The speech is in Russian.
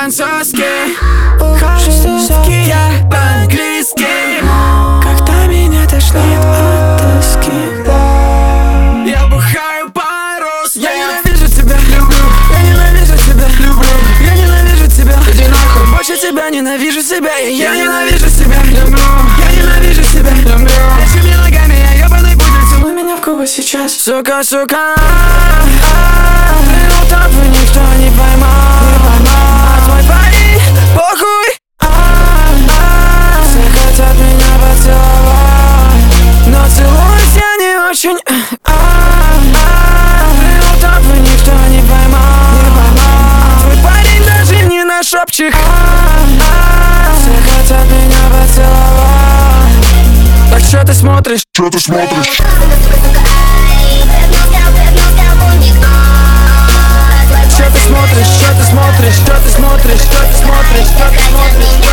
по-французски, я по-английски. Когда меня тошнит от тоски, Я бухаю по-русски. Я ненавижу тебя, люблю. Я ненавижу тебя, люблю. Я ненавижу тебя, иди нахуй. Больше тебя ненавижу себя. И я ненавижу себя, люблю. Я ненавижу себя, люблю. Этими ногами я ебаный пудель. Целуй меня в губы сейчас, сука, сука. Ну так бы никто не поймал. А твой парень, похуй. Все хотят меня поцеловать, но целуюсь я не очень. Ну так бы никто не поймал. А твой парень даже не наш шопчик. Все хотят меня поцеловать. Так что ты смотришь? Что ты смотришь? Что ты смотришь? Что ты смотришь? Что ты смотришь? Что ты смотришь? Что ты смотришь?